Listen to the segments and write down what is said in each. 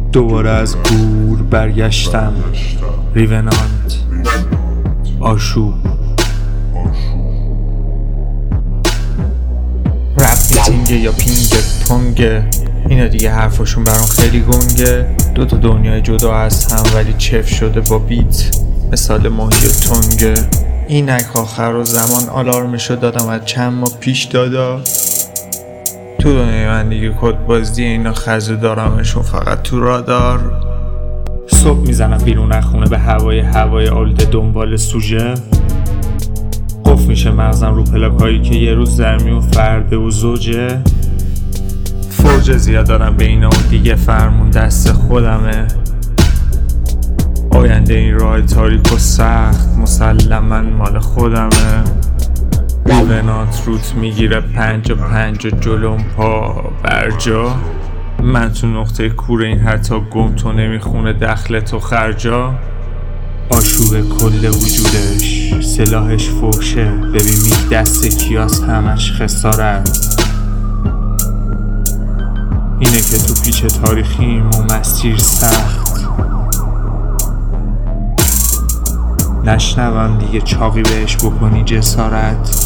دوباره از گور برگشتم. ریونانت، آشوب. رپ میتینگه یا پینگ پونگه، اینا دیگه حرفاشون برام خیلی گنگه. دوتا دنیای جدا از هم ولی چف شده با بیت، مثال ماهی و تنگه. اینک آخر و زمان آلارمشو دادم از چند ماه پیش دادا. تو دنیای من دیگه کد بازی اینا خزه دارمشون فقط تو رادار. صبح میزنم بیرون از خونه به هوای آلوده دنبال سوژه. قفل میشه مغزم رو پلاکایی که یه روز زرمی و فرده و زوجه. فوج زیاد دارم به اینا و دیگه فرمون دست خودمه. آینده این راه تاریک و سخت مسلماً مال خودمه. ریونانت روت میگیره 5 و جلوم پا برجا. من تو نقطه کور این حتی گم تو نمیخونه دخل تو خرجا. آشوب کل وجودش، سلاحش فوشه. ببین میگ دست کیاس همش خسارت. اینه که تو پیچ تاریخیم و مسیر سخت. نشنوم دیگه چاقی بهش بکنی جسارت.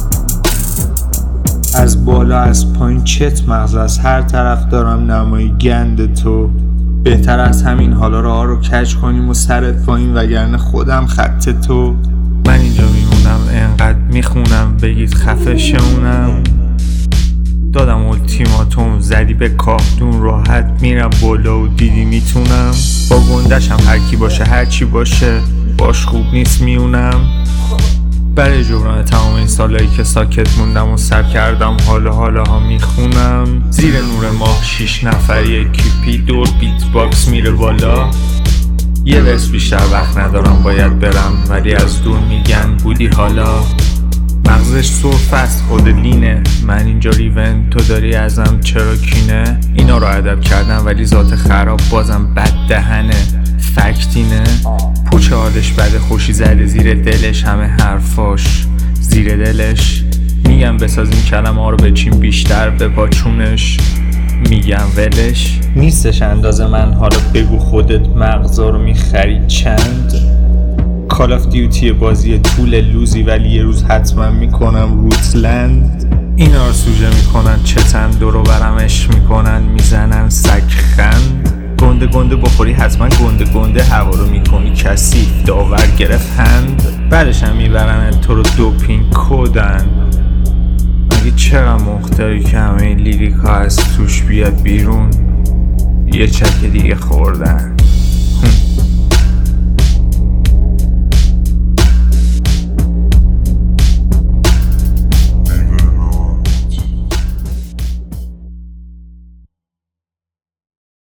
از بالا از پایین چت مغز از هر طرف دارم نمایی گند تو. بهتر از همین حالا راه رو کج کنیم و سرت پایین وگرنه خودم خط تو. من اینجا میمونم انقدر میخونم بگید خفه شمونم. دادم التیماتوم زدی به کاهدون راحت میرم بالا و دیدی میتونم. با گندشم هر کی باشه هر چی باشه باش خوب نیست میونم. برای جبران تمام این سالایی که ساکت موندم و سر کردم حالا ها میخونم. زیر نور ماه 6 نفری کیپی دور بیت باکس میره بالا. یه ورس بیشتر وقت ندارم باید برم ولی از دور میگن بودی حالا. مغزش سرفه است خود لینه. من اینجا ریون تو داری ازم چرا کینه. اینا رو ادب کردم ولی ذات خراب بازم بد دهنه. فکتینه پوچه حالش بده خوشی زده زیر دلش همه حرفاش زیر دلش. میگم بسازیم کلمه ها رو بچیم بیشتر به پاچونش. میگم ولش نیستش اندازه من. حالا بگو خودت مغزا رو میخری چند. کال آف دیوتی بازی طول لوزی ولی یه روز حتما میکنم روتلند. اینا رو سوژه میکنن چتن دورو برمش میکنن میزنن سگ خند. گنده بخوری حتما گنده هوا رو میکنی کثیف داور گرفت هند. بعدش هم میبرن تو رو دوپینگ کدن. مگه چرا مختاری که همه این لیریکا از توش بیاد بیرون. یه چک دیگه خوردن.